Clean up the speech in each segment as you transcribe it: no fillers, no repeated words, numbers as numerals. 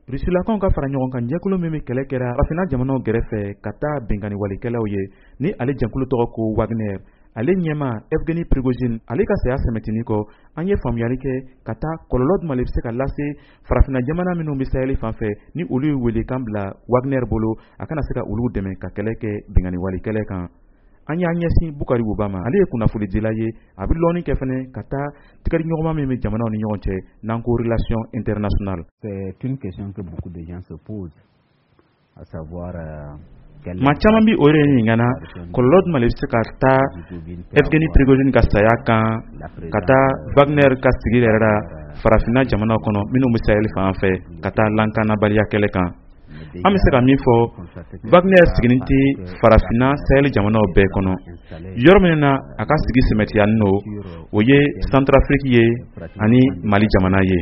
Rusilakaw ka fara ɲɔgɔn kan jɛkulu min kɛlɛ kɛra Farafina jamanaw gɛrɛfɛ ka taa bɛnkanni walikɛlaw ye ni ale jɛkulu tɔgɔ ko Wagner. Ale ɲɛma Evgeny Prigozhin ale ka saya sɛmɛtini kɔ an ye faamuyali kɛ ka taa kɔlɔlɔ jumɛn de bɛ se ka lase Farafina jamana minnu bɛ Sahel fan fɛ ni olu ye wele kan bila Wagner bolo a kana se ka olu dɛmɛ ka kɛlɛ kɛ bɛnkanni walikɛlɛ kan. An y'a ɲɛsin Bukari Wuba ma ale ye kunnafonidila ye a bɛ lɔnni kɛ fɛnɛ ka taa tigɛdi ɲɔgɔnma min bɛ jamanaw ni ɲɔgɔn cɛ n'an ko relation internationale. C'est une question que beaucoup de gens se posent, à savoir ma caman bi o yɛrɛ ɲininkana kɔlɔlɔ jumɛn de bɛ se ka taa Evgeny Prigozhin ka saya kan ka taa Wagner ka sigi yɛrɛ la Farafina jamanaw kɔnɔ minnu bɛ Sahel fan fɛ ka taa lankanabaliya kɛlɛ kan. An bɛ se ka min fɔ Wagner siginin tɛ Farafina Sahel jamanaw bɛɛ kɔnɔ yɔrɔ min na a ka sigi sɛmɛtiyanin no o ye Centrafrique ye ani Mali jamana ye.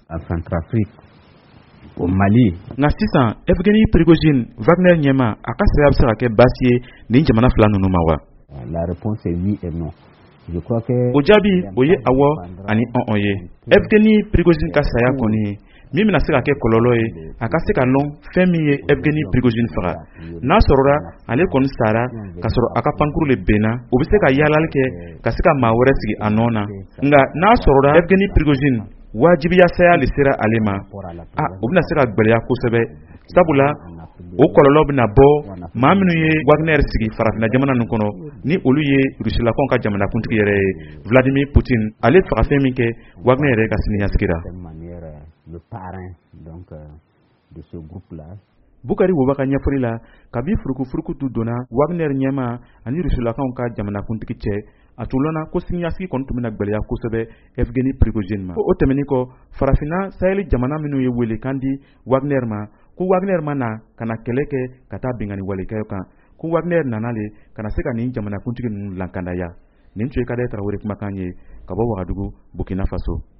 Au Mali. Nka sisan Evgeny Prigozhin Wagner ɲɛma a ka saya bɛ se ka kɛ baasi ye nin jamana fila ninnu ma wa? La réponse est oui et non. Je crois que o jaabi o ye awɔ ani ɔn ye. Evgeny Prigozhin ka saya kɔni min bɛna se ka kɛ kɔlɔlɔ ye a ka se ka lɔn fɛn min ye Evgeny Prigozhin faga n'a sɔrɔla ale kɔni sara ka sɔrɔ a ka pankuru le benna o bɛ se ka yaalali kɛ ka se ka maa wɛrɛ sigi a nɔ na nka n'a sɔrɔla Evgeny Prigozhin wajibiya saya le sera ale ma o bɛna se ka gwɛlɛya kosɛbɛ sabula o kɔlɔlɔ bɛna bɔ maa minnu ye Wagner sigi Farafina jamana ninnu kɔnɔ ni olu ye Rusilakaw ka jamanakuntigi yɛrɛ ye Vladimir Poutine ale fagafɛn min kɛ Wagner yɛrɛ ka siniɲɛsigira. Le parrain donc de ce groupe-là. Bukari Wuba ka ɲɛfɔli la kabi furukufurukutu donna Wagner ɲɛma ani Rusilakaw ka jamanakuntigi cɛ a tun lɔnna ko siniɲɛsigi kɔni tun bɛna gwɛlɛya kosɛbɛ Evgeny Prigozhin ma. O tɛmɛnin kɔ Farafina Sahel jamana minnu ye wele kan di Wagner ma ko Wagner ma na ka na kɛlɛ kɛ ka taa bɛnkanni walikɛlaw kan ko Wagner nana le ka na se ka nin jamanakuntigi ninnu lankandaya. Nin tun ye Kadaye Tarawele kumakan ye ka bɔ Wagadugu Burkina Faso.